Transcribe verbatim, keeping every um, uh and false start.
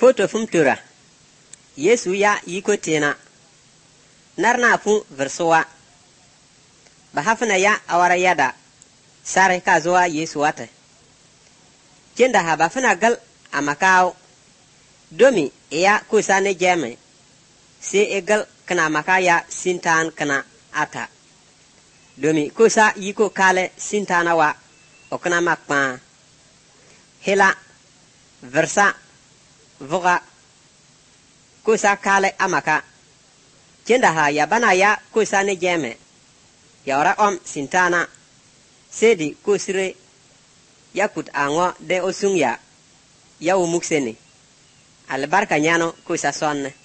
Foto fumtura. Yesu ya yiko tena. Narna fu versowa. Bahafna ya awara yada. Sare ka zuwa Yesu wata. Kenda ha bafna gal amakao. Domi ya kusa ne jeme. Se egal kana makaya sintan kana ata. Domi kusa yiko kale sintana wa okana makpa. Hela versa voga kusa kale amaka. Kenda ha ya bana ya kusa ne jeme. Ya ora om sintana. Sedi kusire yakut ango de osung ya. Ya umukseni. Albarka nyano kusa sonne.